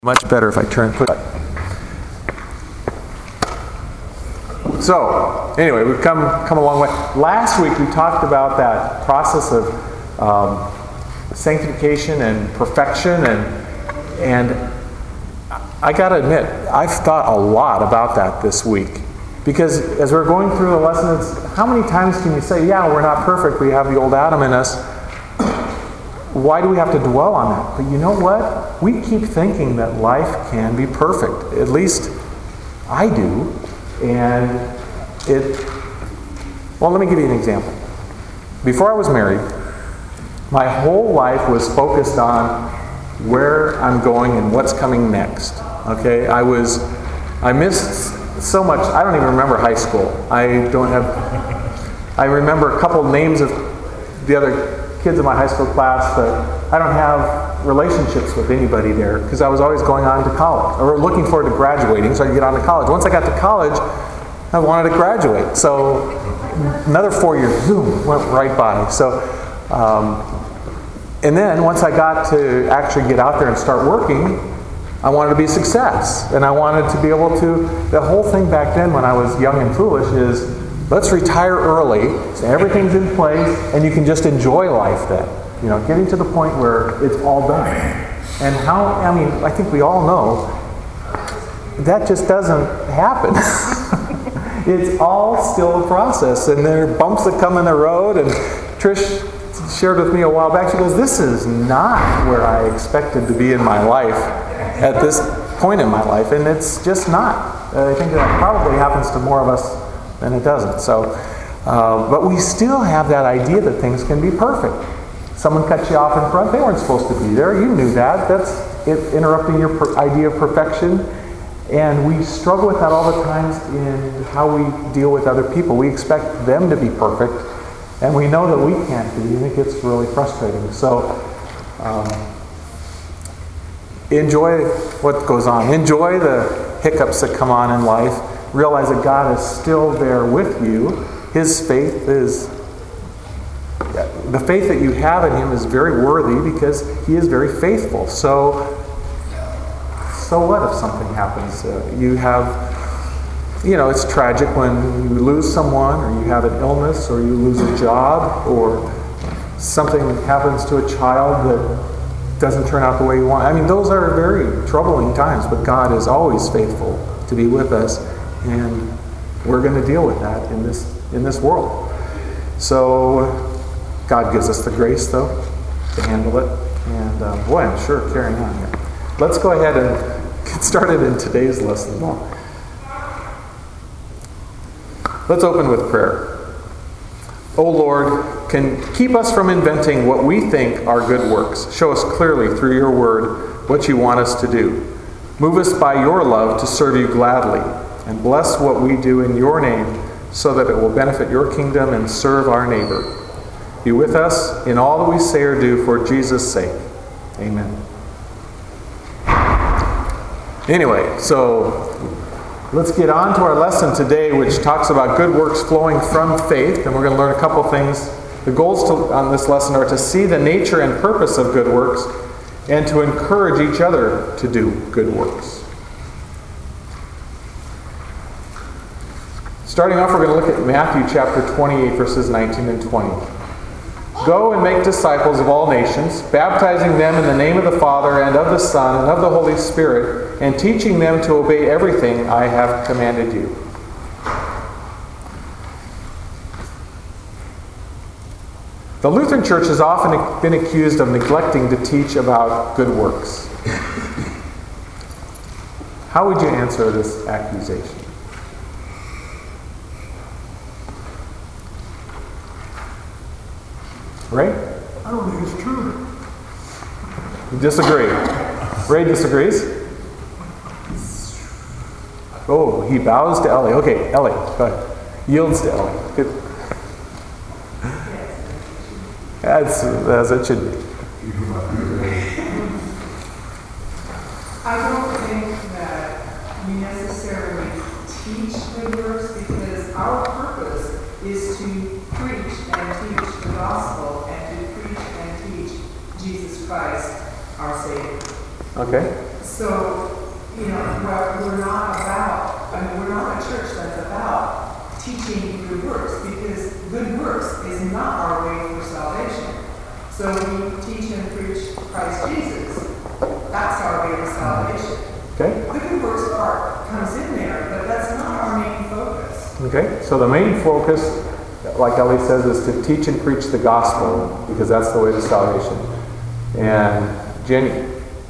Much better if I turn quick. So, anyway, we've come a long way. Last week we talked about that process of sanctification and perfection, and I got to admit, I've thought a lot about that this week. Because as we're going through the lessons, how many times can you say, yeah, we're not perfect, we have the old Adam in us. Why do we have to dwell on that? But you know what? We keep thinking that life can be perfect. At least I do. And let me give you an example. Before I was married, my whole life was focused on where I'm going and what's coming next. Okay? I missed so much. I don't even remember high school. I remember a couple names of the other kids in my high school class, but I don't have relationships with anybody there because I was always going on to college or looking forward to graduating so I could get on to college. Once I got to college, I wanted to graduate. So another 4 years, boom, went right by. So, and then once I got to actually get out there and start working, I wanted to be a success. And I wanted to be able to, the whole thing back then when I was young and foolish is, let's retire early, so everything's in place, and you can just enjoy life then. You know, getting to the point where it's all done. And I think we all know that just doesn't happen. It's all still a process, and there are bumps that come in the road, and Trish shared with me a while back, she goes, this is not where I expected to be in my life at this point in my life, and it's just not. I think that probably happens to more of us than it doesn't. So, but we still have that idea that things can be perfect. Someone cuts you off in front, they weren't supposed to be there. You knew that. That's it, interrupting your idea of perfection. And we struggle with that all the times in how we deal with other people. We expect them to be perfect, and we know that we can't be, and it gets really frustrating. So, enjoy what goes on. Enjoy the hiccups that come on in life. Realize that God is still there with you. His faith is, the faith that you have in Him is very worthy because He is very faithful. So what if something happens? It's tragic when you lose someone, or you have an illness, or you lose a job, or something happens to a child that doesn't turn out the way you want. I mean, those are very troubling times, but God is always faithful to be with us. And we're going to deal with that in this world. So God gives us the grace, though, to handle it. And I'm sure carrying on here. Let's go ahead and get started in today's lesson. Let's open with prayer. O Lord, can keep us from inventing what we think are good works. Show us clearly through your word what you want us to do. Move us by your love to serve you gladly. And bless what we do in your name so that it will benefit your kingdom and serve our neighbor. Be with us in all that we say or do for Jesus' sake. Amen. Anyway, so let's get on to our lesson today, which talks about good works flowing from faith. And we're going to learn a couple things. The goals on this lesson are to see the nature and purpose of good works and to encourage each other to do good works. Starting off, we're going to look at Matthew chapter 28, verses 19 and 20. Go and make disciples of all nations, baptizing them in the name of the Father and of the Son and of the Holy Spirit, and teaching them to obey everything I have commanded you. The Lutheran Church has often been accused of neglecting to teach about good works. How would you answer this accusation? Ray? I don't think it's true. You disagree. Ray disagrees. Oh, he bows to Ellie. Okay, Ellie, go ahead. Yields to Ellie. Good. As it should be. I don't think that we necessarily teach good works because our purpose is to preach and teach the gospel and to preach and teach Jesus Christ, our Savior. Okay. So, we're not we're not a church that's about teaching good works, because good works is not our way for salvation. So we teach and preach Christ Jesus. That's our way to salvation. Okay? The good works part comes in there, but that's not our main focus. Okay? So the main focus, like Ellie says, is to teach and preach the gospel, because that's the way to salvation. And Jenny?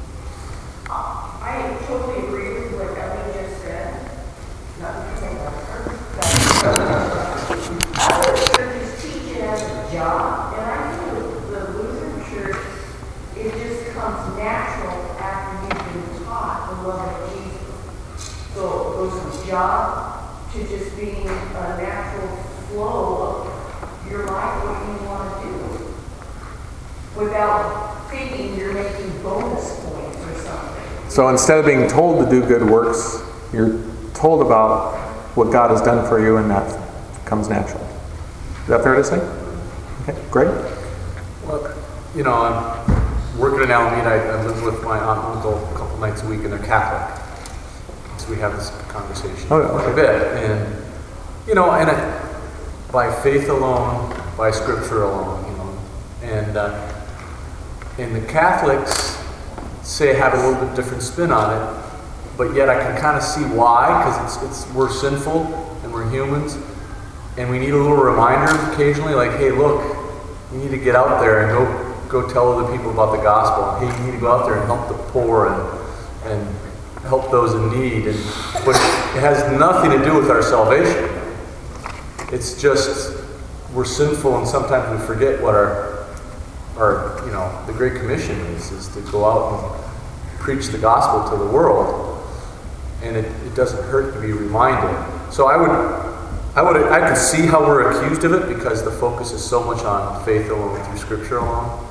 I totally agree with what Ellie just said. Not because I like her. But churches teach it as a job, and I think the Lutheran Church, it just comes natural after you've been taught the love of Jesus. So it goes from job to just being a natural flow of your life, what you want to do, without thinking you're making bonus points or something. So instead of being told to do good works, you're told about what God has done for you, and that comes natural. Is that fair to say? Okay, great. Well, I'm working in Alameda. I live with my aunt and uncle a couple nights a week, and they're Catholic. So we have this conversation quite a bit. And, by faith alone, by Scripture alone, And the Catholics say have a little bit different spin on it, but yet I can kind of see why, because we're sinful and we're humans, and we need a little reminder occasionally, like, hey, look, you need to get out there and go tell other people about the gospel. Hey, you need to go out there and help the poor and help those in need. But it has nothing to do with our salvation. It's just we're sinful, and sometimes we forget what our the Great Commission is to go out and preach the gospel to the world, and it doesn't hurt to be reminded. So I could see how we're accused of it, because the focus is so much on faith alone through Scripture alone,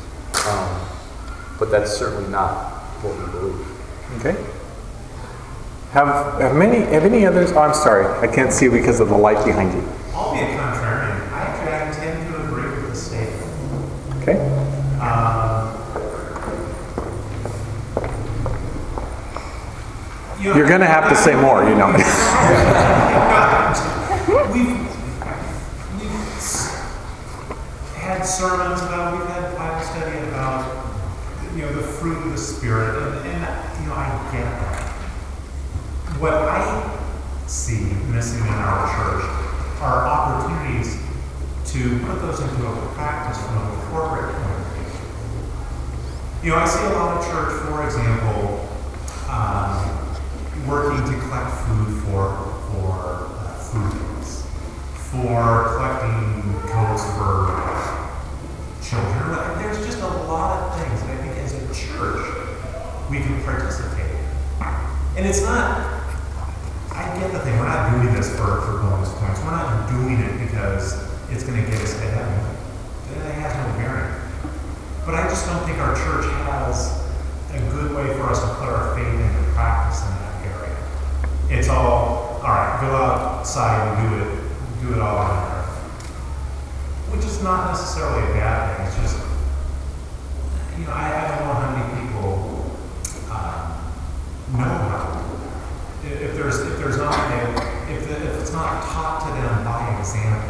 but that's certainly not what we believe. Okay. Have any others? Oh, I'm sorry, I can't see because of the light behind you. I'll be a contrarian. I tend to agree with the statement. Okay. You're going to have to say more, We've had sermons about, we've had Bible study about, the fruit of the Spirit, and I get that. What I see missing in our church are opportunities to put those into a practice from a corporate point of view. I see a lot of church, for example, working to collect food for food banks, for collecting coats for children. There's just a lot of things that I think as a church we can participate in. And it's not, I get the thing, we're not doing this for bonus points. We're not doing it because it's going to get us to heaven. It has no bearing. But I just don't think our church has a good way for us to put our faith into practice in that area. It's all right, go outside and do it all on there. Which is not necessarily a bad thing. It's just, I don't know how many people know about it. If it's not taught to them by example.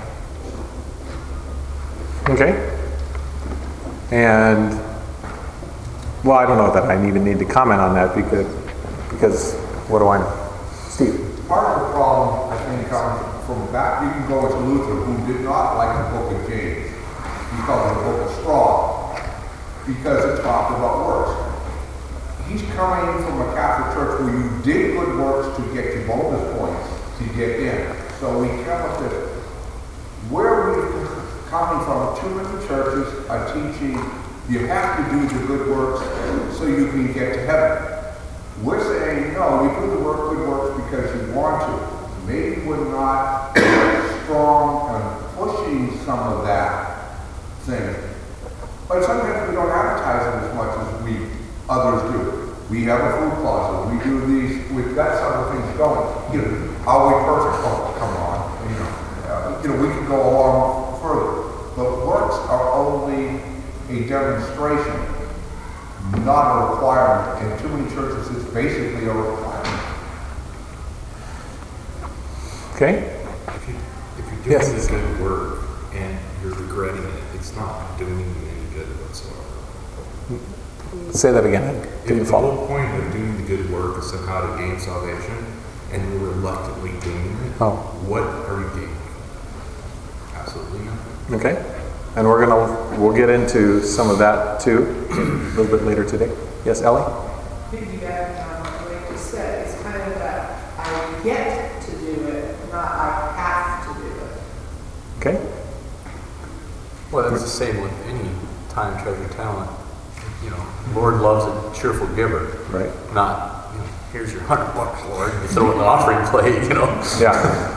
Okay. And, well, I don't know that I even need to comment on that, because what do I know? Steve. Part of the problem, I think, comes from back. You can go to Luther, who did not like the book of James. He called it the book of straw, because it talked about works. He's coming from a Catholic church where you did good works to get your bonus points to get in. So we come up to where we're coming from. Too many churches are teaching you have to do the good works so you can get to heaven. We're saying, no, you do the good works because you want to. Maybe we're not strong on pushing some of that thing. But sometimes we don't advertise it as much as others do. We have a food closet. We do these. We've got some of the things going. Are we perfect? Oh, come on. We can go along further. But works are only a demonstration, not a requirement. In too many churches, it's basically a requirement. Okay? If you're doing Yes. this good work and you're regretting it, it's not doing you any good whatsoever. Say that again. If Can you the follow? whole point of doing the good work is somehow to gain salvation, and you're reluctantly doing it, Oh. what are you gaining? Absolutely nothing. Okay. And we'll get into some of that too a little bit later today. Yes, Ellie? Piggyback on what Blake just said, it's kind of that I get to do it, not I have to do it. Okay. Well, that's the same with any time, treasure, talent. You know, Lord loves a cheerful giver. Right. Not, you know, here's your $100, Lord. You throw it in the offering plate, you know. Yeah.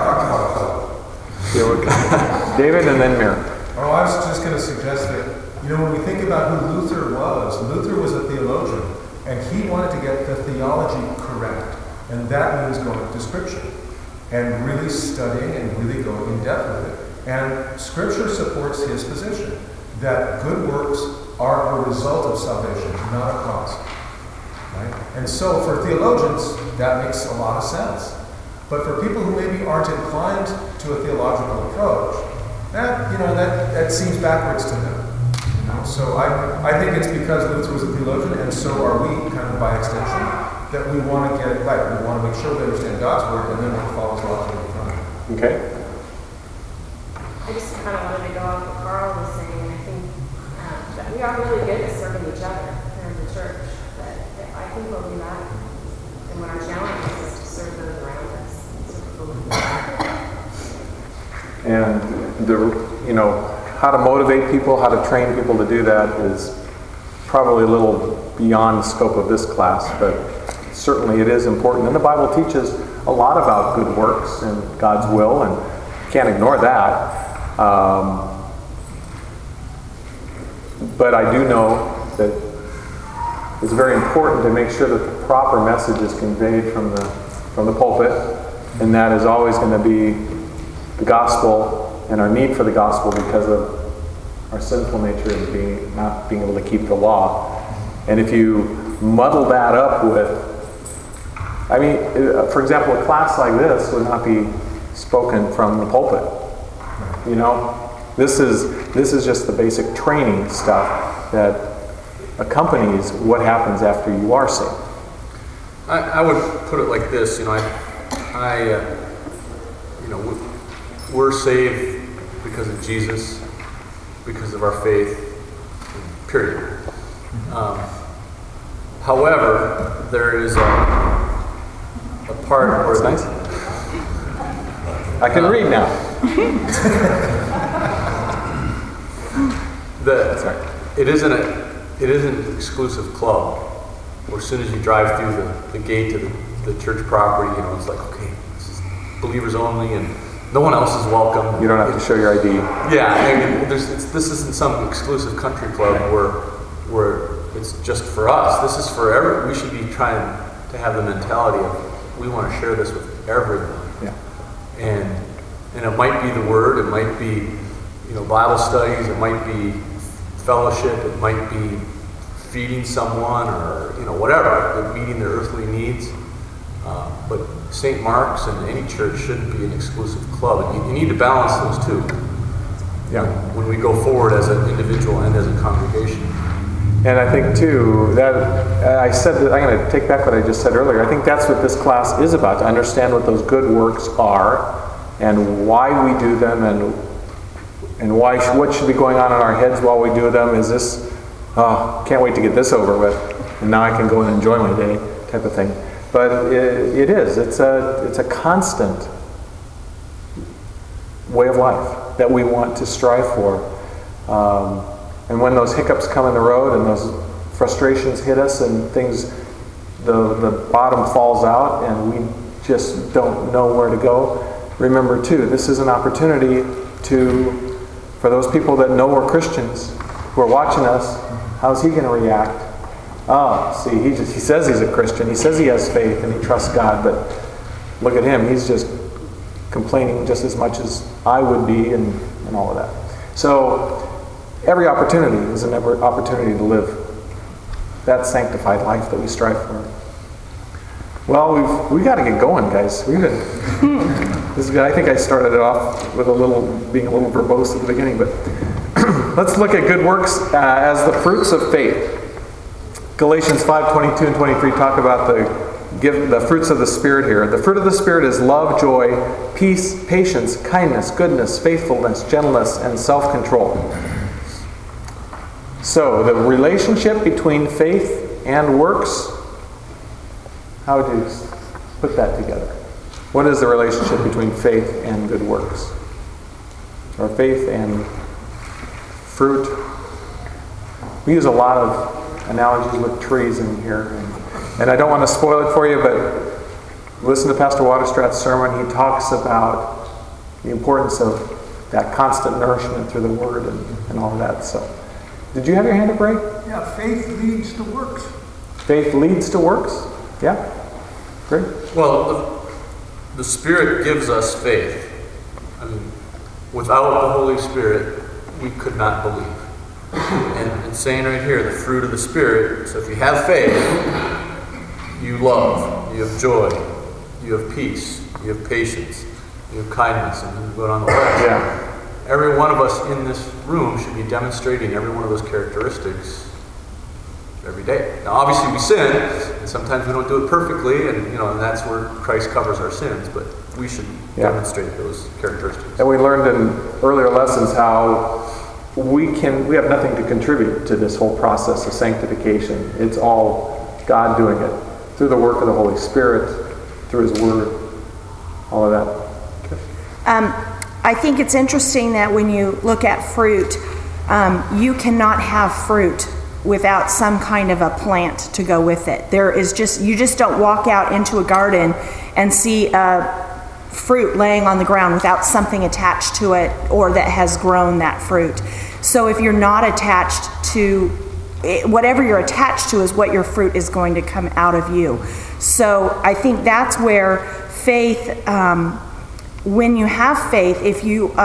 Here we go. David and then Mary. Oh, I was just going to suggest that, you know, when we think about who Luther was a theologian, and he wanted to get the theology correct. And that means going to Scripture and really studying and really going in depth with it. And Scripture supports his position that good works are a result of salvation, not a cause. Right? And so for theologians, that makes a lot of sense. But for people who maybe aren't inclined to a theological approach, that seems backwards to them. You know? So I think it's because Luther was a theologian, and so are we, kind of by extension, that we want to get it right. We want to make sure we understand God's word, and then what follows logically from it. Okay. I just kind of wanted to go off what Carl was saying. I think that we are really good at serving each other here in the church. But I think we'll be that. And what our challenge is to serve those around us. And how to motivate people, how to train people to do that is probably a little beyond the scope of this class, but certainly it is important. And the Bible teaches a lot about good works and God's will, and you can't ignore that. But I do know that it's very important to make sure that the proper message is conveyed from the pulpit, and that is always going to be the gospel and our need for the gospel because of our sinful nature and not being able to keep the law. And if you muddle that up with, for example, a class like this would not be spoken from the pulpit. You know, this is just the basic training stuff that accompanies what happens after you are saved. I would put it like this, we're saved because of Jesus, because of our faith, period. However, there is a part where That's nice. I can read now. It isn't an exclusive club where as soon as you drive through the gate to the church property, it's like, okay, this is believers only and no one else is welcome. You don't have to show your ID. Yeah, this isn't some exclusive country club where it's just for us. This is for everyone. We should be trying to have the mentality of we want to share this with everyone. Yeah. And it might be the Word, it might be Bible studies, it might be fellowship, it might be feeding someone or whatever, meeting their earthly needs. But St. Mark's and any church shouldn't be an exclusive club. You need to balance those two. Yeah. When we go forward as an individual and as a congregation. And I think too that I'm going to take back what I just said earlier. I think that's what this class is about, to understand what those good works are and why we do them and what should be going on in our heads while we do them. Is this, can't wait to get this over with, and now I can go and enjoy my day type of thing. But it's a constant way of life that we want to strive for. And when those hiccups come in the road and those frustrations hit us and things, the bottom falls out and we just don't know where to go, remember too, this is an opportunity for those people that know we're Christians, who are watching us, how's he going to react? He says he's a Christian, he says he has faith and he trusts God, but look at him, he's just complaining just as much as I would be and all of that. So every opportunity is an opportunity to live that sanctified life that we strive for. Well, we got to get going, guys. I think I started it off with being a little verbose at the beginning, but let's look at good works as the fruits of faith. Galatians 5:22 and 23 talk about the fruits of the Spirit here. The fruit of the Spirit is love, joy, peace, patience, kindness, goodness, faithfulness, gentleness, and self-control. So, the relationship between faith and works, how would you put that together? What is the relationship between faith and good works? Or faith and fruit? We use a lot of analogies with trees in here. And I don't want to spoil it for you, but listen to Pastor Waterstrat's sermon. He talks about the importance of that constant nourishment through the Word and all of that. So, did you have your hand up, Ray? Yeah, faith leads to works. Faith leads to works? Yeah. Great. Well, the Spirit gives us faith. I mean, without the Holy Spirit, we could not believe. And it's saying right here, the fruit of the Spirit. So if you have faith, you love, you have joy, you have peace, you have patience, you have kindness, and then go on the list. Yeah. Every one of us in this room should be demonstrating every one of those characteristics every day. Now, obviously, we sin, and sometimes we don't do it perfectly, and and that's where Christ covers our sins. But we should demonstrate those characteristics. And we learned in earlier lessons how we have nothing to contribute to this whole process of sanctification. It's all God doing it through the work of the Holy Spirit, through His Word, all of that. Okay. I think it's interesting that when you look at fruit, you cannot have fruit without some kind of a plant to go with it. You just don't walk out into a garden and see fruit laying on the ground without something attached to it or that has grown that fruit. So if you're not attached to whatever you're attached to is what your fruit is going to come out of you. So I think that's where faith, when you have faith, if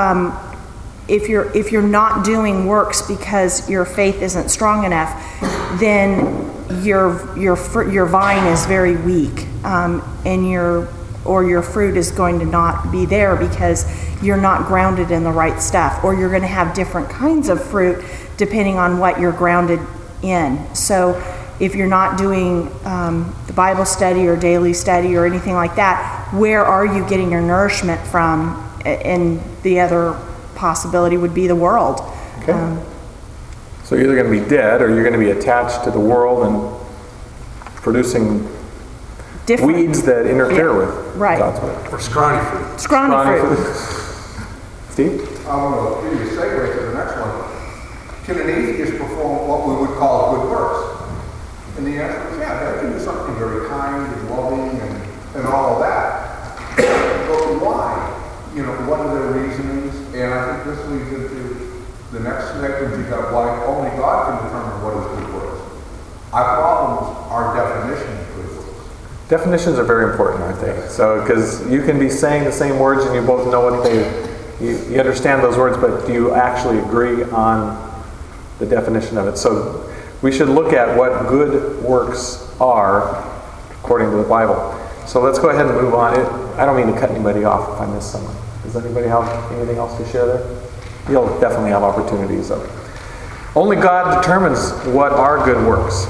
you're not doing works because your faith isn't strong enough, then your vine is very weak, and your fruit is going to not be there because you're not grounded in the right stuff, or you're going to have different kinds of fruit depending on what you're grounded in. So if you're not doing the Bible study or daily study or anything like that, where are you getting your nourishment from? And the other possibility would be the world. Okay. So you're either going to be dead or you're going to be attached to the world and producing weeds that interfere with God's will. Or scrawny fruit. Scrawny fruit. Steve? I'm going to give you a segue to the next one. Can an atheist perform what we would call good works? And the answer is yeah, they can do something very kind and loving and all of that. But why? What are their reasonings? And I think this leads into the next section. You got why only God can determine what is good works. Our problems are definition of good works. Definitions are very important, aren't they? So, because you can be saying the same words and you both know what you understand those words, but do you actually agree on the definition of it? So we should look at what good works are according to the Bible. So let's go ahead and move on. I don't mean to cut anybody off if I miss someone. Does anybody have anything else to share there? You'll definitely have opportunities. Only God determines what are good works.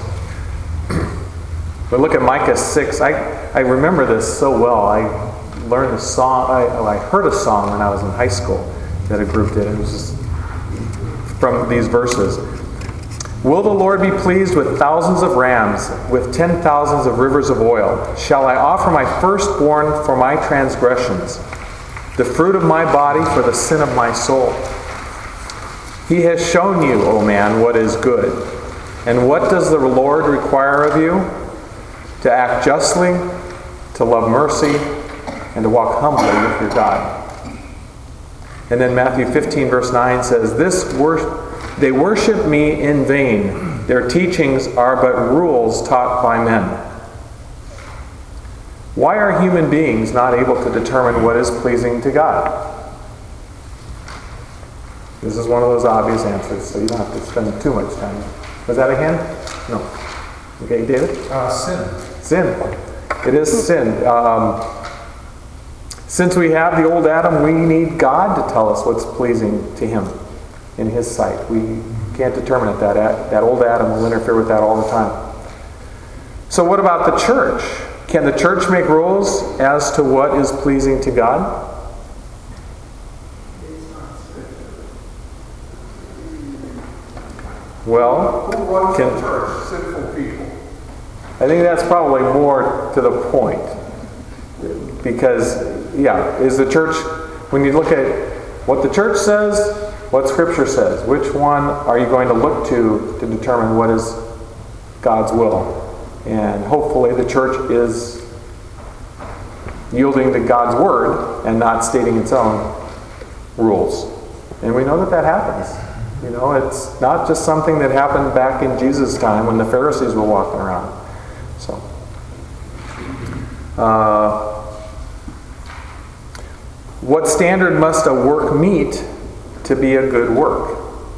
But look at Micah 6. I remember this so well. I learned a song. I heard a song when I was in high school that a group did. It was just from these verses. Will the Lord be pleased with thousands of rams, with 10,000s of rivers of oil? Shall I offer my firstborn for my transgressions, the fruit of my body for the sin of my soul? He has shown you, O man, what is good. And what does the Lord require of you? To act justly, to love mercy, and to walk humbly with your God. And then Matthew 15 verse 9 says, they worship me in vain. Their teachings are but rules taught by men. Why are human beings not able to determine what is pleasing to God? This is one of those obvious answers, so you don't have to spend too much time. Was that a hand? No. Okay, David? Sin. Sin. It is sin. Since we have the old Adam, we need God to tell us what's pleasing to Him in His sight. We can't determine it. That old Adam will interfere with that all the time. So what about the church? Can the church make rules as to what is pleasing to God? Well, Who runs the church? Sinful people. I think that's probably more to the point. Because, is the church, when you look at what the church says, what Scripture says, which one are you going to look to determine what is God's will? And hopefully the church is yielding to God's Word and not stating its own rules. And we know that happens. You know, it's not just something that happened back in Jesus' time when the Pharisees were walking around. So, what standard must a work meet to be a good work?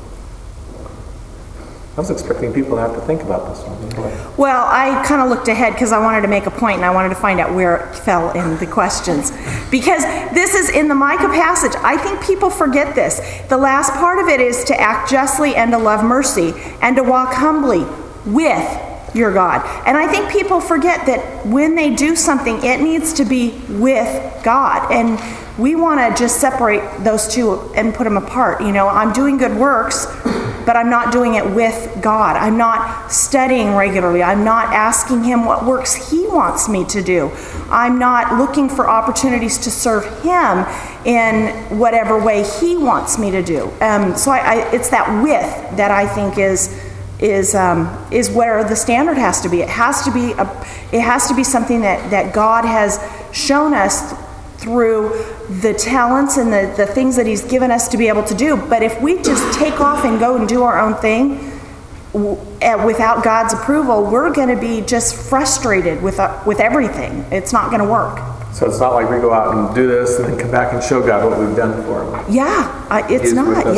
I was expecting people to have to think about this one. Well, I kind of looked ahead because I wanted to make a point and I wanted to find out where it fell in the questions. Because this is in the Micah passage. I think people forget this. The last part of it is to act justly and to love mercy and to walk humbly with your God. And I think people forget that when they do something, it needs to be with God. And we want to just separate those two and put them apart. You know, I'm doing good works, but I'm not doing it with God. I'm not studying regularly. I'm not asking Him what works He wants me to do. I'm not looking for opportunities to serve Him in whatever way He wants me to do. So it's that with that I think is where the standard has to be. It has to be something that God has shown us through the talents and the things that He's given us to be able to do. But if we just take off and go and do our own thing without God's approval, we're going to be just frustrated with everything. It's not going to work. So it's not like we go out and do this and then come back and show God what we've done for Him. Yeah, it's not.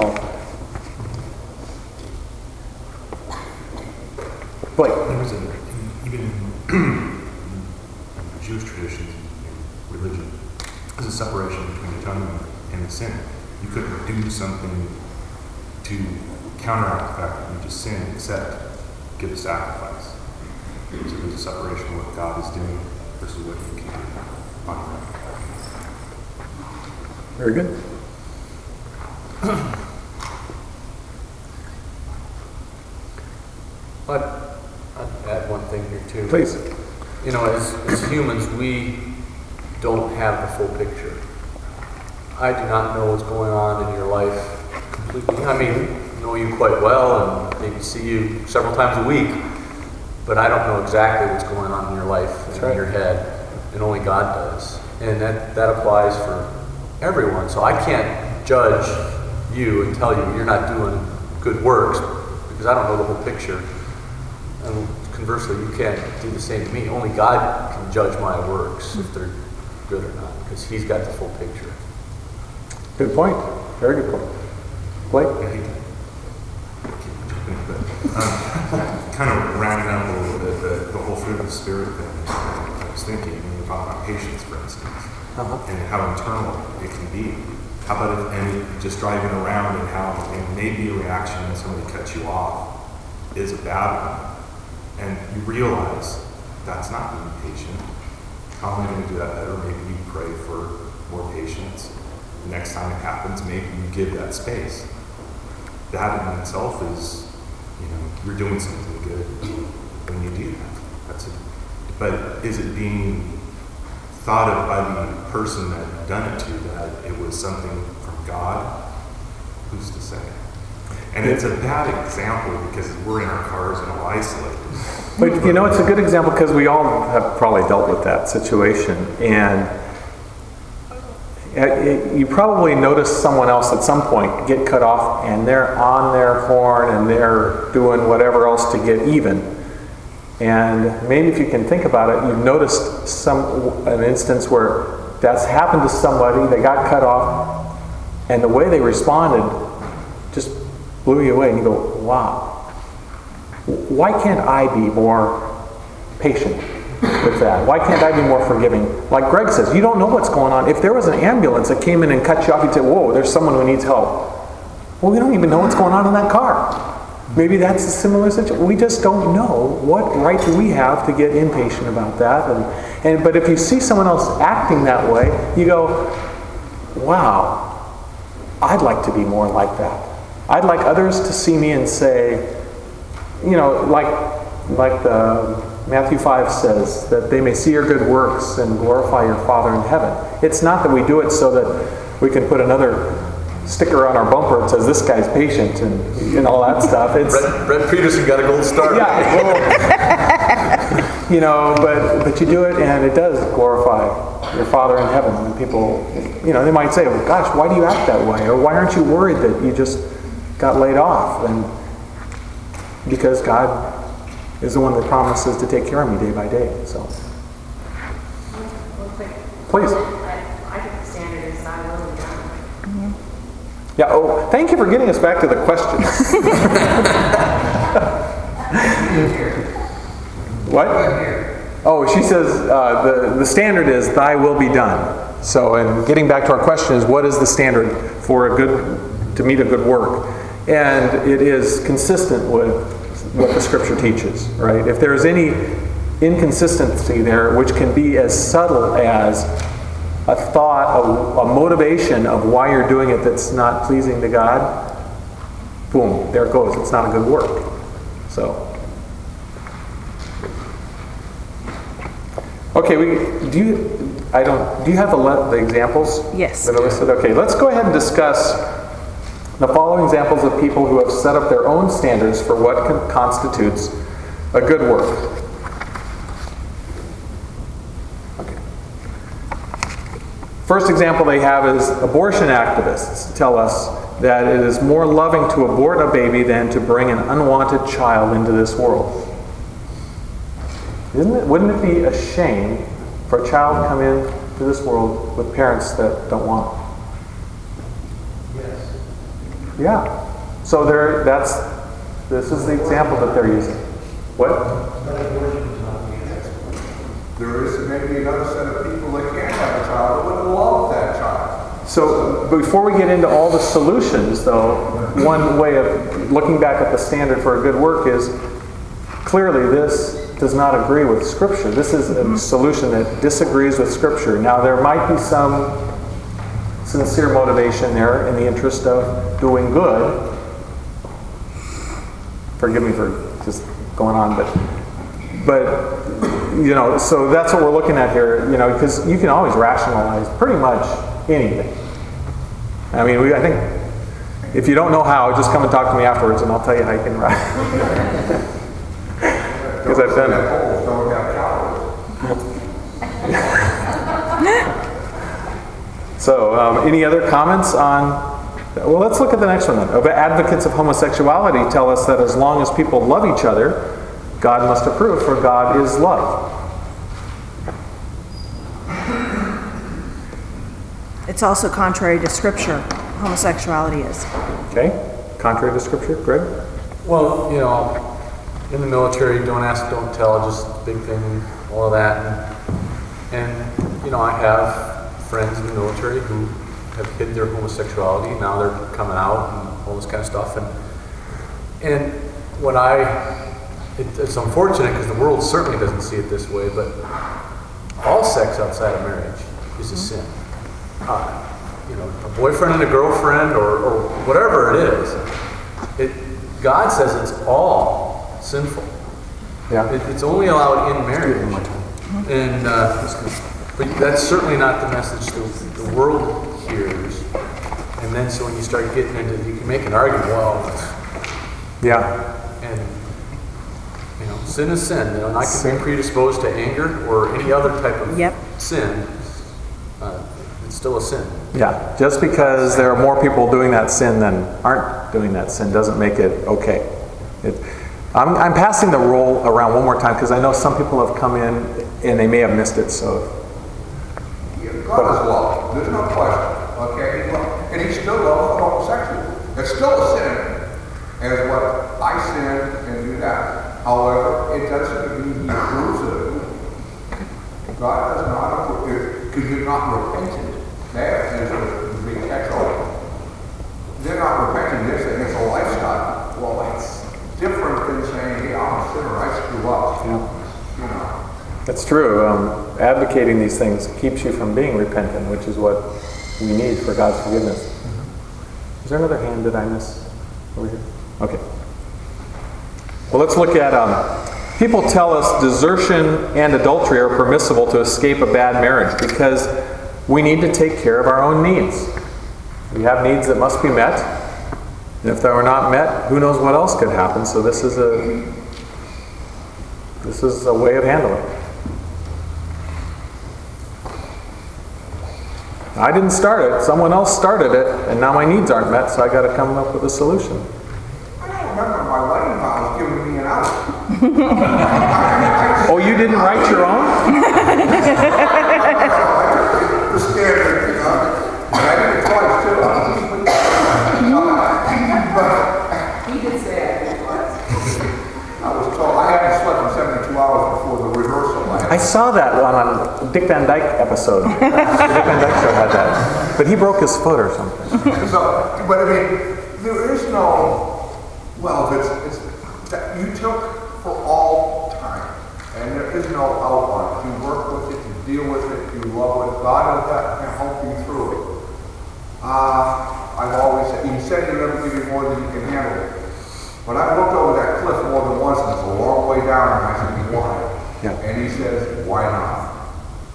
But there was even in Jewish tradition, religion, there's a separation between atonement and the sin. You couldn't do something to counteract the fact that you just sinned except give a sacrifice. So there's a separation of what God is doing versus what you can do on your own. Very good. I'd add one thing here too. Please. You know, as humans, we don't have the full picture. I do not know what's going on in your life completely. I mean, know you quite well and maybe see you several times a week, but I don't know exactly what's going on in your life and in your head, and only God does. And that applies for everyone. So I can't judge you and tell you you're not doing good works because I don't know the whole picture. And conversely, you can't do the same to me. Only God can judge my works if they're good or not, because He's got the full picture. Good point. Very good point. Blake? Kind of rounding out a little bit the whole fruit of the Spirit thing. I was thinking, when you're talking about patience, for instance, and how internal it can be. How about if just driving around and how maybe a reaction when somebody cuts you off is a bad one, and you realize that's not being patient. How am I going to do that better? Maybe you pray for more patience. The next time it happens, maybe you give that space. That in itself is, you're doing something good when you do that. That's it. But is it being thought of by the person that done it to that it was something from God? Who's to say? And it's a bad example because we're in our cars and we're isolated. But it's a good example because we all have probably dealt with that situation. And you probably notice someone else at some point get cut off and they're on their horn and they're doing whatever else to get even. And maybe if you can think about it, you've noticed an instance where that's happened to somebody, they got cut off, and the way they responded just blew you away, and you go, wow. why can't I be more patient with that? Why can't I be more forgiving? Like Greg says, you don't know what's going on. If there was an ambulance that came in and cut you off, you'd say, whoa, there's someone who needs help. Well, we don't even know what's going on in that car. Maybe that's a similar situation. We just don't know. What right do we have to get impatient about that? But if you see someone else acting that way, you go, wow, I'd like to be more like that. I'd like others to see me and say, like the Matthew 5 says, that they may see your good works and glorify your Father in heaven. It's not that we do it so that we can put another sticker on our bumper that says this guy's patient and all that stuff. It's Brett Peterson got a gold star. Yeah, well, but you do it and it does glorify your Father in heaven. When people, they might say, well, gosh, why do you act that way? Or why aren't you worried that you just got laid off? And because God is the one that promises to take care of me day by day. So, please. I think the standard is not really done. Yeah, oh, thank you for getting us back to the question. What? Oh, she says the standard is thy will be done. So, and getting back to our question is, what is the standard for to meet a good work? And it is consistent with what the Scripture teaches, right? If there is any inconsistency there, which can be as subtle as a thought, a motivation of why you're doing it that's not pleasing to God, boom, there it goes. It's not a good work. So, okay, do you have the examples? Yes. That are listed? Okay, let's go ahead and discuss the following examples of people who have set up their own standards for what constitutes a good work. Okay. First example they have is abortion activists tell us that it is more loving to abort a baby than to bring an unwanted child into this world. Wouldn't it be a shame for a child to come into this world with parents that don't want it? Yes. Yeah. So this is the example that they're using. What? There is maybe another set of people that can't have a child that would love that child. So before we get into all the solutions, though, one way of looking back at the standard for a good work is clearly this does not agree with Scripture. This is a solution that disagrees with Scripture. Now, there might be some sincere motivation there in the interest of doing good. Forgive me for just going on, but so that's what we're looking at here, because you can always rationalize pretty much anything. I mean, I think if you don't know how, just come and talk to me afterwards and I'll tell you how you can rationalize. Because I've done it. So, any other comments on... Well, let's look at the next one then. Advocates of homosexuality tell us that as long as people love each other, God must approve, for God is love. It's also contrary to Scripture. Homosexuality is. Okay. Contrary to Scripture. Greg? Well, in the military, don't ask, don't tell, just big thing, all of that. And I have friends in the military who have hid their homosexuality. Now they're coming out and all this kind of stuff. And when it's unfortunate because the world certainly doesn't see it this way, but all sex outside of marriage is a sin. A boyfriend and a girlfriend or whatever it is, God says it's all sinful. Yeah. It's only allowed in marriage. And but that's certainly not the message the world hears. And then so when you start getting into, you can make an argument, yeah. And sin is sin. I can be predisposed to anger or any other type of sin. It's still a sin. Yeah. Just because there are more people doing that sin than aren't doing that sin doesn't make it okay. I'm passing the roll around one more time because I know some people have come in and they may have missed it. So God is love. There's no question. Okay, and He still loves homosexuals. It's still a sin, as what I sin and do that. However, it doesn't mean he approves of it. God does not approve it because you're not repentant. That is the big catch-all. They're not repenting. They're saying it's a lifestyle. Well, that's different than saying, hey, I'm a sinner. I screw up. Yeah. You know. That's true. Advocating these things keeps you from being repentant, which is what we need for God's forgiveness. Is there another hand that I miss over here? Okay. Well, let's look at, people tell us desertion and adultery are permissible to escape a bad marriage because we need to take care of our own needs. We have needs that must be met. And if they were not met, who knows what else could happen. So this is a way of handling it. I didn't start it. Someone else started it, and now my needs aren't met, so I got to come up with a solution. I don't remember my wedding vows giving me an out. Oh, you didn't write your own? The standard, you know. And I did it twice, too. He did say I did once. I was told I hadn't slept for 72 hours before the rehearsal. I saw that one on Dick Van Dyke episode. The Dick Van Dyke show had that. But he broke his foot or something. So, but I mean, there is no, well, it's that you took for all time. And there is no outline. You work with it, you deal with it, you love it. God will help you through it. I've always said, you said you never give you more than you can handle. But I looked over that cliff more than once, and it's a long way down, and I said, why? Yeah. And he says, why not?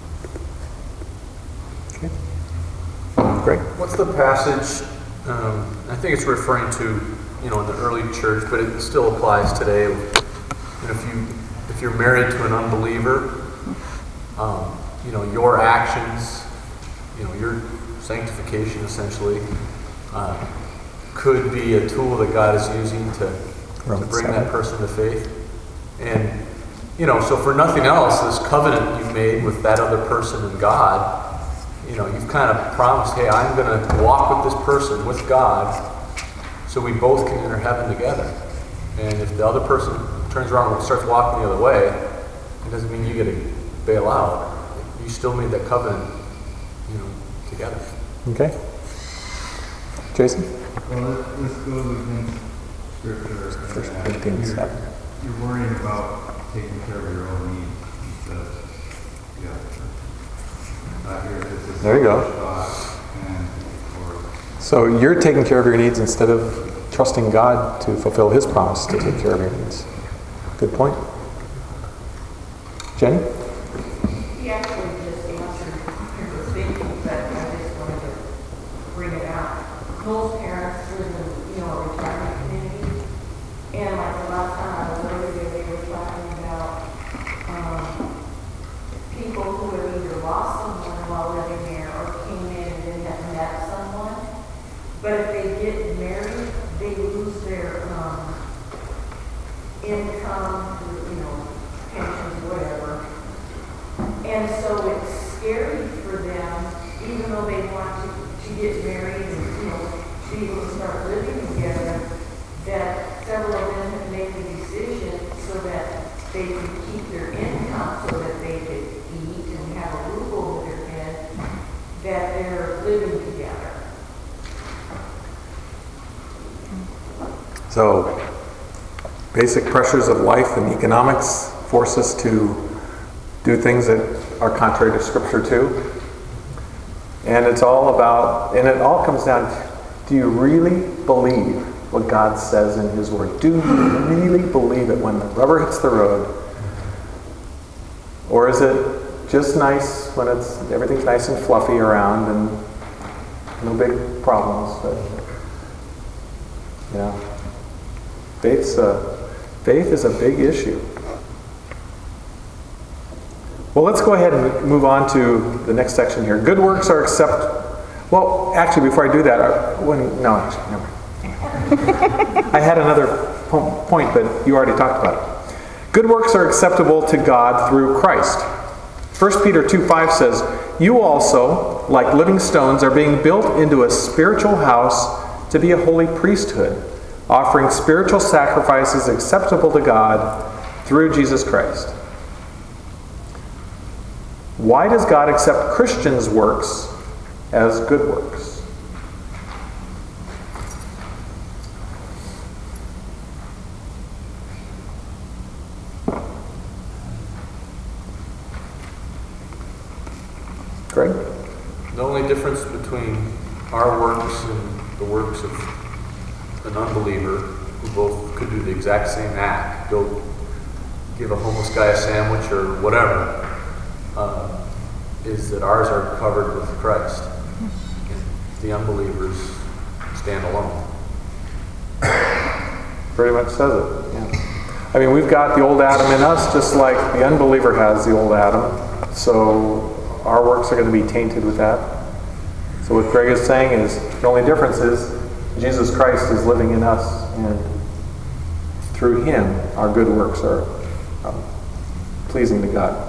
Okay. Great. What's the passage? I think it's referring to, in the early church, but it still applies today. If you're married to an unbeliever, your actions, your sanctification essentially, could be a tool that God is using to bring that person to faith. And so for nothing else, this covenant you've made with that other person and God, you've kind of promised, hey, I'm going to walk with this person, with God, so we both can enter heaven together. And if the other person turns around and starts walking the other way, it doesn't mean you get to bail out. You still made that covenant, together. Okay. Jason? Well, let's go against Scripture. First Corinthians 7. You're worrying about taking care of your own needs instead of there you go. So you're taking care of your needs instead of trusting God to fulfill His promise to take care of your needs. Good point. Jenny? He actually just answered your thinking, but I just wanted to bring it out. Most parents live in, a retirement community, and like the last time I was over there, they were talking about people who have either lost someone while living there or came in and then have met someone. But if they get married, they lose their income, pensions, whatever. And so it's scary for them, even though they want to get married and, be able to start living together, that several of them have made the decision so that they can keep their income so that they could eat and have a roof over their head, that they're living together. So, basic pressures of life and economics force us to do things that are contrary to Scripture too. And it's all about, and it all comes down to, do you really believe what God says in His Word? Do you really believe it when the rubber hits the road? Or is it just nice when everything's nice and fluffy around and no big problems? But, faith is a big issue. Well, let's go ahead and move on to the next section here. Good works are well, actually, before I do that, never. I had another point, but you already talked about it. Good works are acceptable to God through Christ. 1 Peter 2:5 says, "You also, like living stones, are being built into a spiritual house to be a holy priesthood, offering spiritual sacrifices acceptable to God through Jesus Christ. Why does God accept Christians' works as good works? Greg? The only difference between our works and the works of an unbeliever, who both could do the exact same act, go give a homeless guy a sandwich or whatever, is that ours are covered with Christ. And the unbelievers stand alone. Pretty much says it. Yeah. I mean, we've got the old Adam in us, just like the unbeliever has the old Adam. So our works are going to be tainted with that. So what Greg is saying is the only difference is Jesus Christ is living in us, and through Him, our good works are pleasing to God.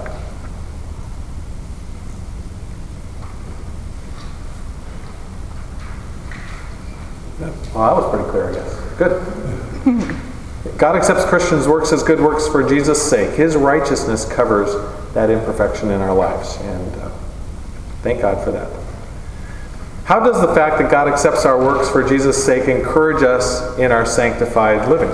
Well, that was pretty clear, I guess. Good. God accepts Christians' works as good works for Jesus' sake. His righteousness covers that imperfection in our lives, and thank God for that. How does the fact that God accepts our works for Jesus' sake encourage us in our sanctified living?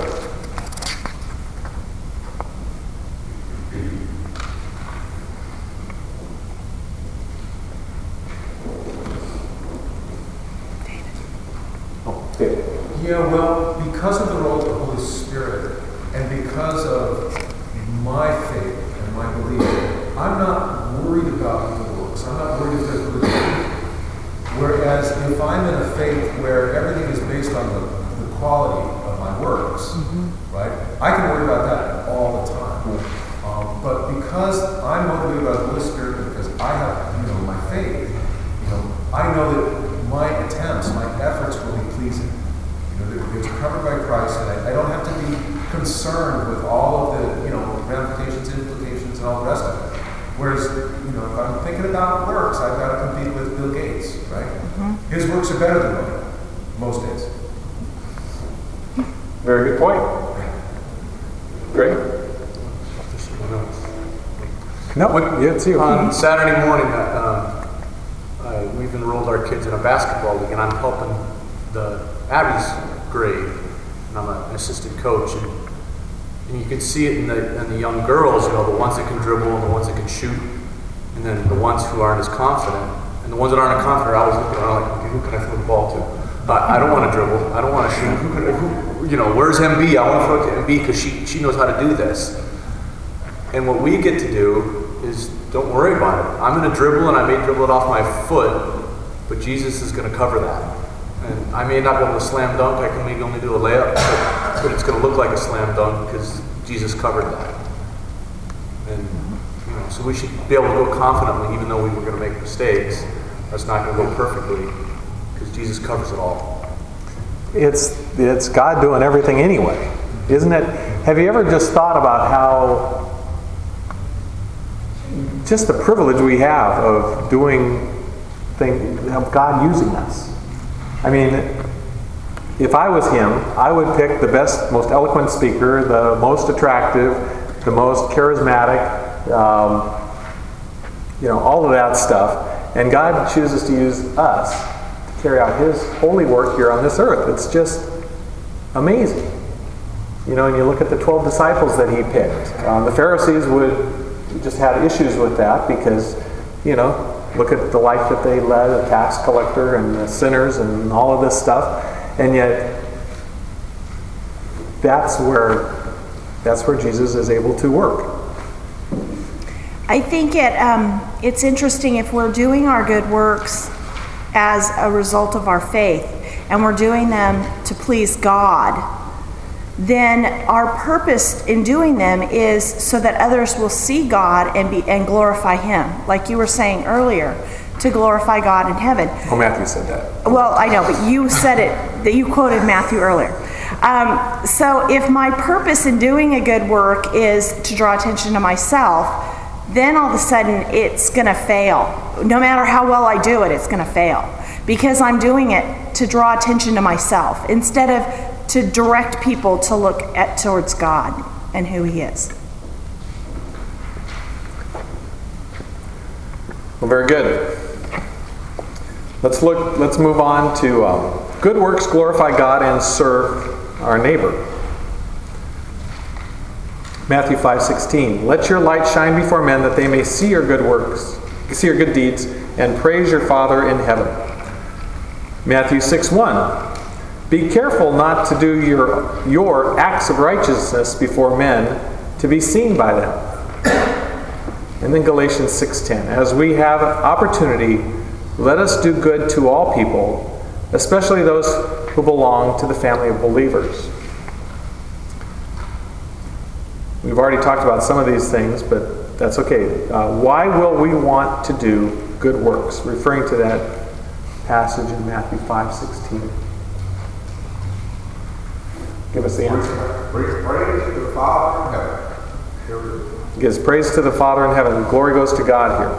Yeah, well, because of the role of the Holy Spirit, and because of my faith and my belief, I'm not worried about the works. I'm not worried if they're good. Whereas if I'm in a faith where everything is based on the quality of my works, right, I can worry about that all the time. But because I'm motivated by the Holy Spirit, because I have, my faith, I know that my attempts, my efforts will be pleasing. It's covered by Christ, and I don't have to be concerned with all of the, ramifications, implications, and all the rest of it. Whereas, if I'm thinking about works, I've got to compete with Bill Gates, right? His works are better than mine, most days. Very good point. Great. No, it's you. On Saturday morning, we've enrolled our kids in a basketball league, and I'm helping the Abby's grade, and I'm an assistant coach, and you can see it in the young girls, the ones that can dribble and the ones that can shoot, and then the ones who aren't as confident, and the ones that aren't as confident, I always look around like, okay, who can I throw the ball to? I don't want to dribble, I don't want to shoot, where's MB? I want to throw it to MB because she knows how to do this. And what we get to do is, don't worry about it. I'm going to dribble, and I may dribble it off my foot, but Jesus is going to cover that. And I may not be able to slam dunk, I can maybe only do a layup, but it's going to look like a slam dunk because Jesus covered that. And so we should be able to go confidently, even though we were going to make mistakes. That's not going to go perfectly because Jesus covers it all. It's God doing everything anyway, isn't it? Have you ever just thought about how just the privilege we have of doing things, of God using us? I mean, if I was Him, I would pick the best, most eloquent speaker, the most attractive, the most charismatic, all of that stuff. And God chooses to use us to carry out His holy work here on this earth. It's just amazing. And you look at the 12 disciples that He picked. The Pharisees just had issues with that because, look at the life that they led, a tax collector and the sinners and all of this stuff. And yet, that's where Jesus is able to work. I think it's interesting if we're doing our good works as a result of our faith, and we're doing them to please God, then our purpose in doing them is so that others will see God and glorify Him. Like you were saying earlier, to glorify God in heaven. Oh, Matthew said that. Well, I know, but you said it, that you quoted Matthew earlier. So if my purpose in doing a good work is to draw attention to myself, then all of a sudden it's going to fail. No matter how well I do it, it's going to fail. Because I'm doing it to draw attention to myself instead of to direct people to look towards God and who He is. Well, very good. Let's move on to good works glorify God and serve our neighbor. Matthew 5:16. Let your light shine before men that they may see your good works, see your good deeds, and praise your Father in heaven. Matthew 6:1. Be careful not to do your acts of righteousness before men to be seen by them. And then Galatians 6:10. As we have opportunity, let us do good to all people, especially those who belong to the family of believers. We've already talked about some of these things, but that's okay. Why will we want to do good works? Referring to that passage in Matthew 5:16. Give us the answer. Praise to the Father in heaven. Gives praise to the Father in heaven. Glory goes to God here.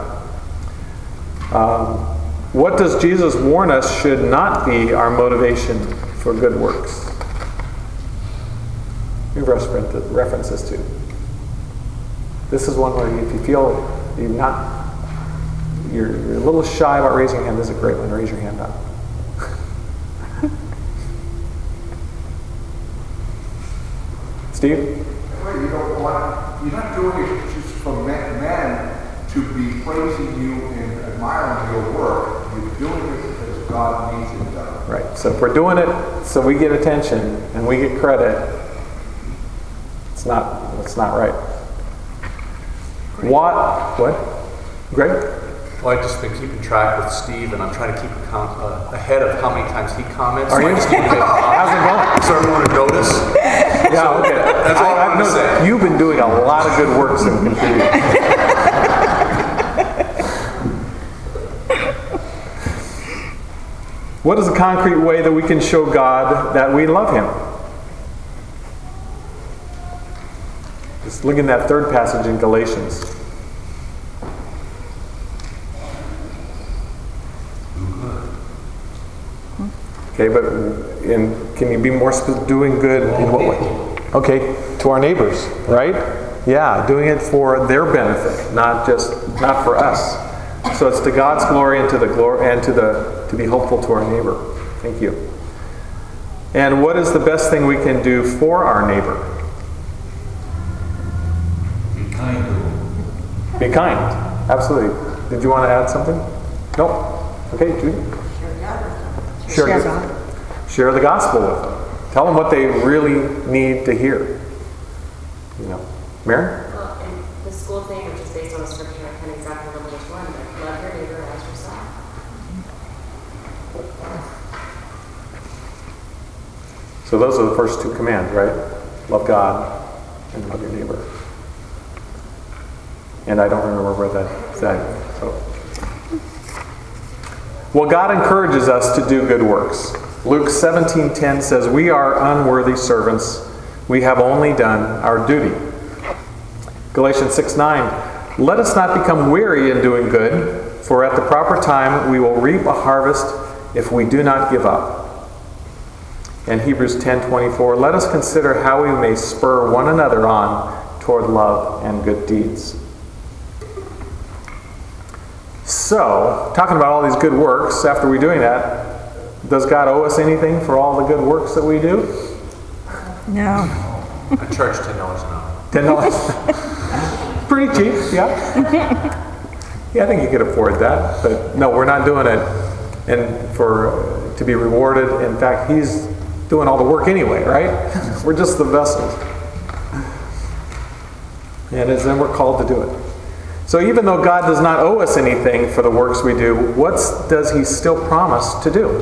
What does Jesus warn us should not be our motivation for good works? We reference this too. This is one where if you feel you're a little shy about raising your hand, this is a great one. Raise your hand up. Steve? You don't want, you're not doing it just for man to be praising you and admiring your work. You're doing it because God needs it done. Right. So if we're doing it so we get attention and we get credit, it's not right. What? Greg? Well, I've just been keeping track with Steve, and I'm trying to keep ahead of how many times he comments. Are you? How's it going? So everyone to notice. Yeah, okay. That's all I want to say. You've been doing a lot of good works in contributing. What is a concrete way that we can show God that we love Him? Just look in that third passage in Galatians. Okay, but can you be more doing good in what way? Okay, to our neighbors, right? Yeah, doing it for their benefit, not for us. So it's to God's glory and to be helpful to our neighbor. Thank you. And what is the best thing we can do for our neighbor? Be kind to them. Be kind. Absolutely. Did you want to add something? Nope. Okay, Judy. Share the gospel with them. Tell them what they really need to hear. Mary? Well, and the school thing, which is based on the scripture, I can't exactly remember which one, but love your neighbor as yourself. So those are the first two commands, right? Love God and love your neighbor. And I don't remember where that's at. So. Well, God encourages us to do good works. Luke 17:10 says, "We are unworthy servants. We have only done our duty." Galatians 6:9, "Let us not become weary in doing good, for at the proper time we will reap a harvest if we do not give up." And Hebrews 10:24, "Let us consider how we may spur one another on toward love and good deeds." So, talking about all these good works, after we're doing that, does God owe us anything for all the good works that we do? No. I charge $10 an hour. $10? Pretty cheap, yeah. Yeah, I think you could afford that. But no, we're not doing it to be rewarded. In fact, He's doing all the work anyway, right? We're just the vessels. And then we're called to do it. So even though God does not owe us anything for the works we do, what does He still promise to do?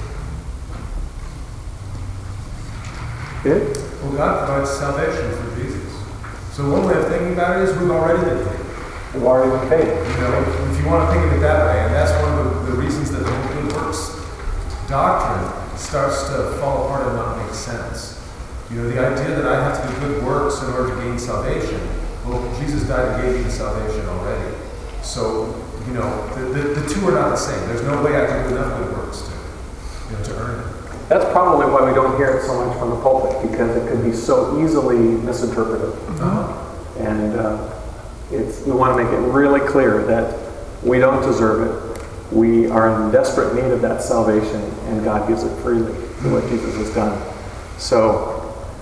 Well, God provides salvation through Jesus. So one way of thinking about it is we've already been paid. We've already been paid. If you want to think of it that way, and that's one of the reasons that the good works doctrine starts to fall apart and not make sense. The idea that I have to do good works in order to gain salvation. Well, Jesus died and gave me the salvation already. So, the two are not the same. There's no way I can do enough good works to earn it. That's probably why we don't hear it so much from the pulpit, because it can be so easily misinterpreted. And we want to make it really clear that We don't deserve it. We are in desperate need of that salvation, and God gives it freely through what Jesus has done. So,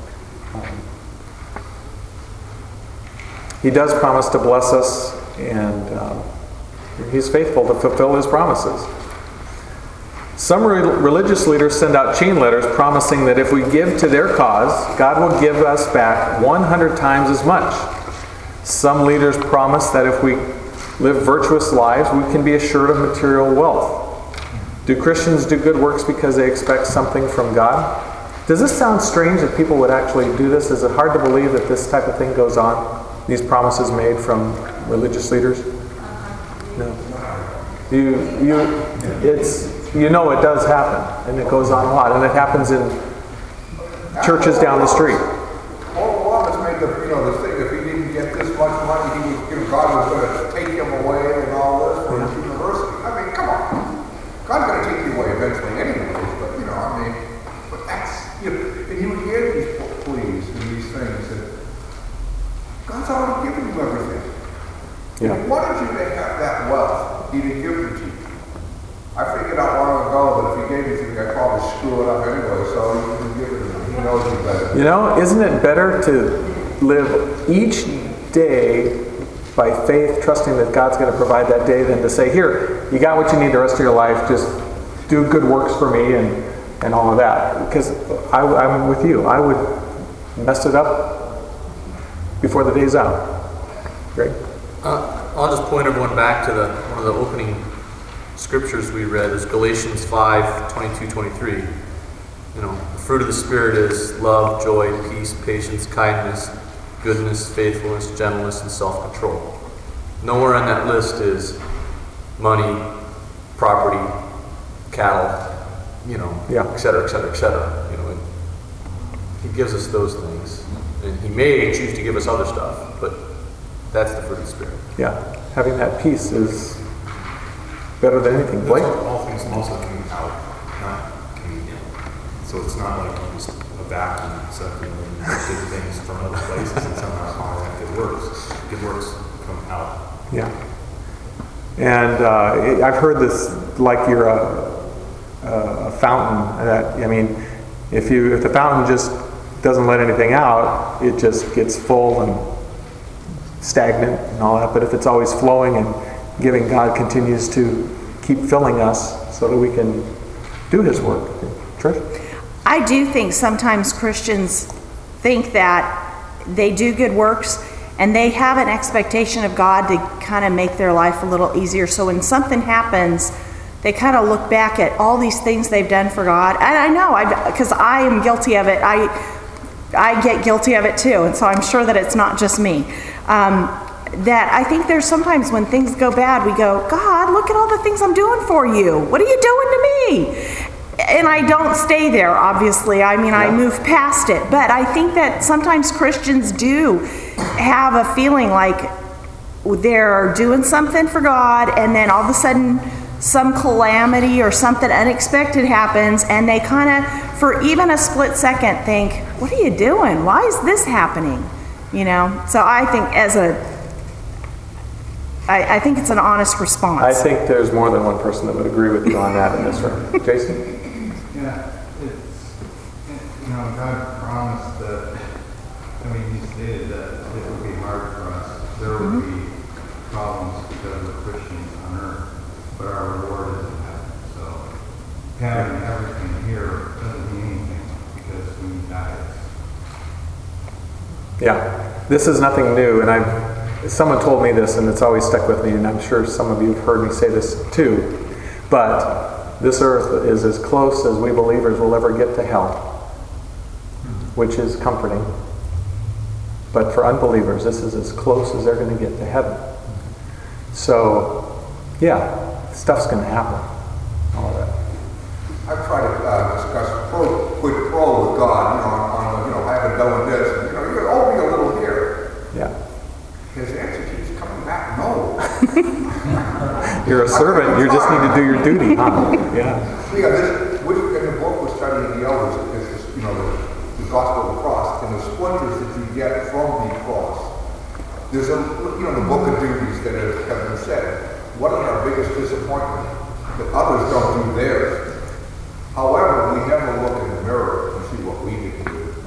He does promise to bless us, and He's faithful to fulfill His promises. Some religious leaders send out chain letters promising that if we give to their cause, God will give us back 100 times as much. Some leaders promise that if we live virtuous lives, we can be assured of material wealth. Do Christians do good works because they expect something from God? Does this sound strange that people would actually do this? Is it hard to believe that this type of thing goes on? These promises made from religious leaders? No. You know it does happen, and it goes on a lot, and it happens in churches down the street. Columbus made the thing, if he didn't get this much money, God was going to take him away and all this from the university. I mean, come on. God's going to take you away eventually anyways, but but that's, and you would hear these pleas and these things, and God's already given you everything. Yeah. He wanted you to have that wealth. He didn't give it to you. I figured out long ago that if he gave it to me, I'd probably screw it up anyway, so he didn't give it to me. He knows you better. Isn't it better to live each day by faith, trusting that God's going to provide that day, than to say, here, you got what you need the rest of your life, just do good works for me and all of that. Because I'm with you. I would mess it up before the day's out. Greg? I'll just point everyone back to one of the opening scriptures we read. Is Galatians 5:22-23. The fruit of the Spirit is love, joy, peace, patience, kindness, goodness, faithfulness, gentleness, and self-control. Nowhere on that list is money, property, cattle, et cetera, et cetera, et cetera. He gives us those things. And He may choose to give us other stuff, but that's the fruit of the Spirit. Yeah. Having that peace is better than anything. Blake? All things also coming out, not coming in. So it's not like you just a vacuum sucking and did things from other places and somehow it works. Good works come out. Yeah. And I've heard this, like you're a fountain. If the fountain just doesn't let anything out, it just gets full and stagnant and all that. But if it's always flowing and giving, God continues to keep filling us so that we can do His work. Trish? I do think sometimes Christians think that they do good works and they have an expectation of God to kind of make their life a little easier. So when something happens, they kind of look back at all these things they've done for God. And I know, because I am guilty of it. I get guilty of it too. And so I'm sure that it's not just me. That I think there's sometimes when things go bad, we go, God, look at all the things I'm doing for you. What are you doing to me? And I don't stay there, obviously. I move past it. But I think that sometimes Christians do have a feeling like they're doing something for God, and then all of a sudden some calamity or something unexpected happens, and they kind of, for even a split second, think, what are you doing? Why is this happening? So I think I think it's an honest response. I think there's more than one person that would agree with you on that in this room. Jason? Yeah, God promised that, He stated that it would be hard for us. There would be problems because we're Christians on earth, but our reward is in heaven. So having everything here doesn't mean anything because when you die, Yeah. This is nothing new, and someone told me this, and it's always stuck with me, and I'm sure some of you have heard me say this too. But this earth is as close as we believers will ever get to hell, which is comforting. But for unbelievers, this is as close as they're going to get to heaven. So, yeah, stuff's going to happen. All of that. I've tried to discuss quid pro with God, I haven't done this. You owe me a little here. Yeah. His answer keeps coming back, no. You're a servant. You just need to do your duty, huh? Yeah. In the book we're studying the elders, is the gospel of the cross and the splendors that you get from the cross. There's the book of duties that have been said. what is our biggest disappointment? That others don't do theirs. However, we never look in the mirror and see what we need to do.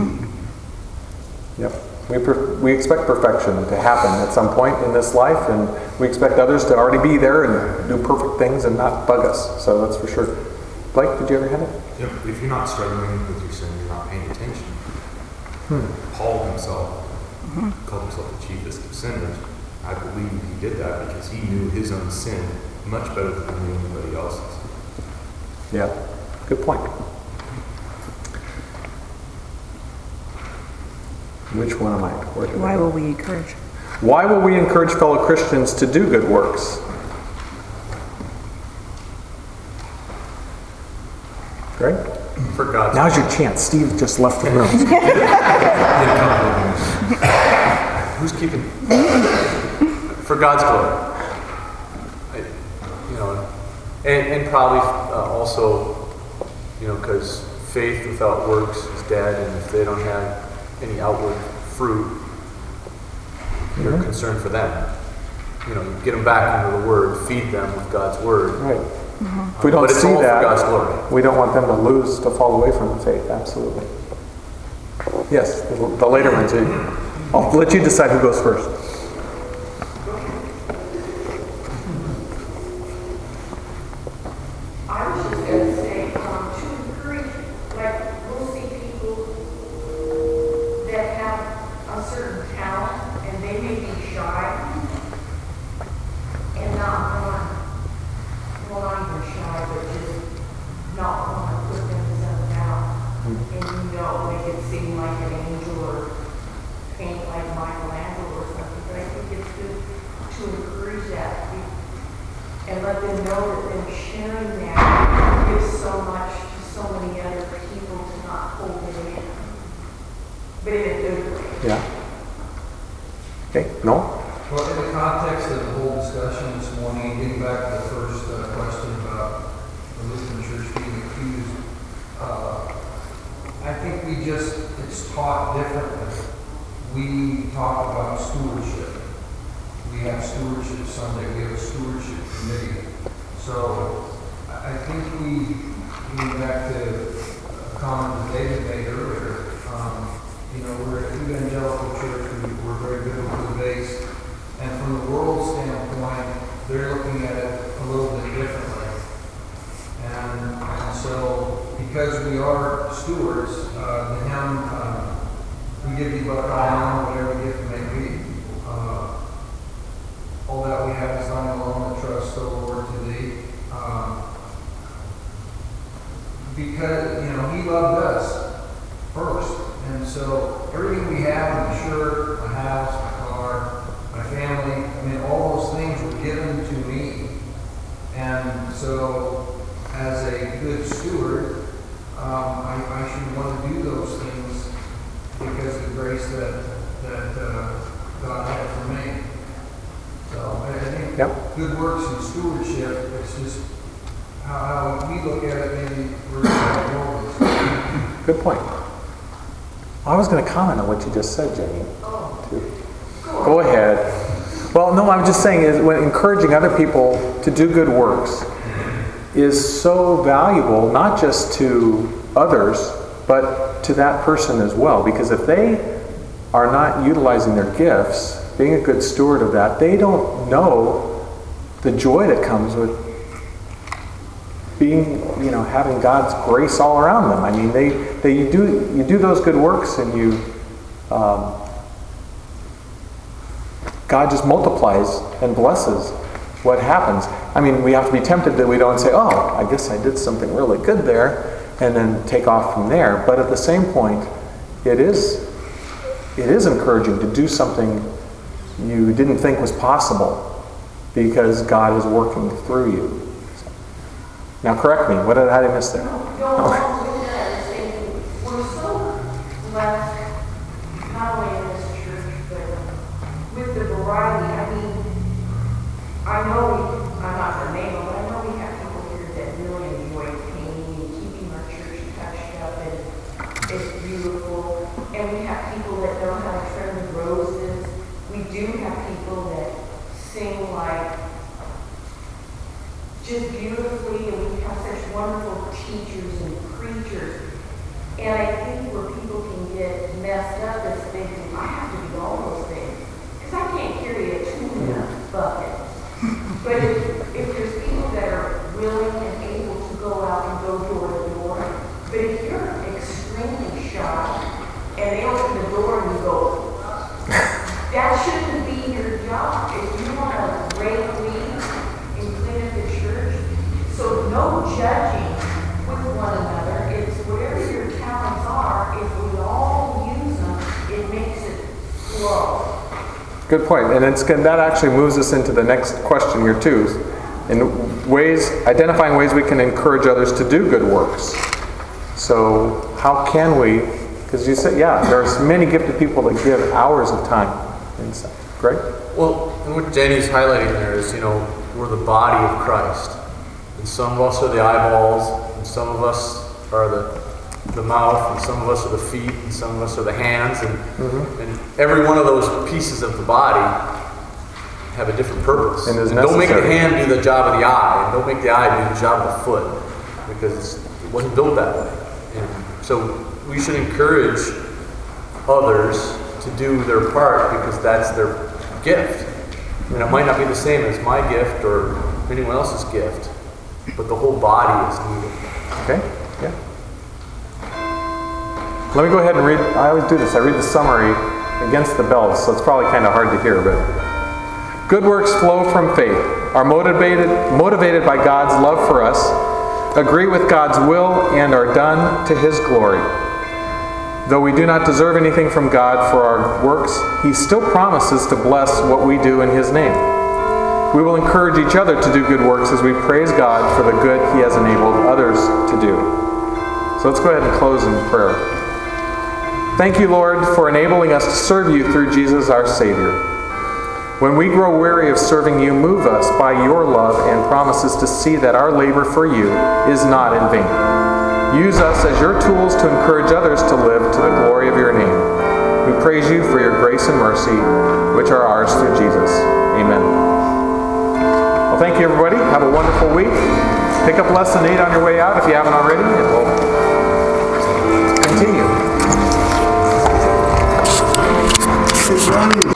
Yep. We expect perfection to happen at some point in this life, and we expect others to already be there and do perfect things and not bug us. So that's for sure. Blake, did you ever have it? Yep. If you're not struggling with your sin, you're not paying attention. Paul himself called himself the chiefest of sinners. I believe he did that because he knew his own sin much better than he knew anybody else's. Yeah. Good point. Which one am I? Why will we encourage? Why will we encourage fellow Christians to do good works? Greg? For God's Now's your chance. Steve just left the room. Who's keeping? For God's glory. And probably also, because faith without works is dead, and if they don't have any outward fruit, you're concerned for them. You get them back into the Word, feed them with God's Word. Right. If we don't see that, God's glory. We don't want them to fall away from the faith. Absolutely. Yes, the later ones. I'll let you decide who goes first. I was just going to say, to encourage, like, we'll see people that have a certain talent, and they may be shy, and not even shy, but just not want to put themselves out, and make it seem like an angel or paint like Michelangelo or something. But I think it's good to encourage that and let them know that them sharing that gives so much to so many other people to not hold it in. But in a good way. Yeah. Okay. No? Well, in the context of the whole discussion this morning, getting back to the first question about the Lutheran Church being accused, I think it's taught differently. We talk about stewardship. We have stewardship Sunday. We have a stewardship committee. So I think getting back to a comment that David made earlier, we're an evangelical church. We're very biblically based. And from the world standpoint, they're looking at it a little bit differently. And so, because we are stewards, the hymn, we give you but thy own, whatever gift may be. All that we have is thine alone, and trust, O Lord, to thee. Because, he loved us first. And so, everything we have, my shirt, my house, my car, my family, all those things were given to me. And so, as a good steward, I should want to do those things because of the grace that God had for me. So I think good works and stewardship, it's just how we look at it, maybe we're Good point. I was going to comment on what you just said, Jenny. Go ahead. Well, no, I'm just saying is when encouraging other people to do good works is so valuable, not just to others, but to that person as well. Because if they are not utilizing their gifts, being a good steward of that, they don't know the joy that comes with being, having God's grace all around them. I mean, you do those good works, and God just multiplies and blesses what happens. I mean, we have to be tempted that we don't say, "Oh, I guess I did something really good there," and then take off from there. But at the same point, it is encouraging to do something you didn't think was possible because God is working through you. Now, correct me. How did I miss there? We're so blessed, not only in this church, but with the variety. I'm not going to name them, but I know we have people here that really enjoy painting and keeping our church touched up, and it's beautiful. And we have people that know how to trim the roses. We do have people that sing like just beautifully, and we have such wonderful teachers and preachers. And I think where people can get messed up is thinking, I have to do all those things. Because I can't carry a tuna bucket. But if there's people that are willing and able to go out and go door to door, but if you're extremely shy and they open the door and you go, that shouldn't be your job. If you want to rake weeds and clean up the church, so no judging with one another. It's whatever your talents are, if we all use them, it makes it flow. Good point. And that actually moves us into the next question here too. Identifying ways we can encourage others to do good works. So how can we, because you said, there's many gifted people that give hours of time. Greg? Well, and what Danny's highlighting there is, we're the body of Christ. And some of us are the eyeballs, and some of us are the mouth, and some of us are the feet, and some of us are the hands, and every one of those pieces of the body have a different purpose. And don't make the hand do the job of the eye, and don't make the eye do the job of the foot, because it wasn't built that way. And so we should encourage others to do their part because that's their gift. And it might not be the same as my gift or anyone else's gift, but the whole body is needed. Okay, yeah. Let me go ahead and read, I always do this, I read the summary against the bells, so it's probably kind of hard to hear, but good works flow from faith, are motivated by God's love for us, agree with God's will, and are done to His glory. Though we do not deserve anything from God for our works, He still promises to bless what we do in His name. We will encourage each other to do good works as we praise God for the good He has enabled others to do. So let's go ahead and close in prayer. Thank you, Lord, for enabling us to serve you through Jesus our Savior. When we grow weary of serving you, move us by your love and promises to see that our labor for you is not in vain. Use us as your tools to encourage others to live to the glory of your name. We praise you for your grace and mercy, which are ours through Jesus. Amen. Well, thank you, everybody. Have a wonderful week. Pick up Lesson 8 on your way out if you haven't already, and we'll continue.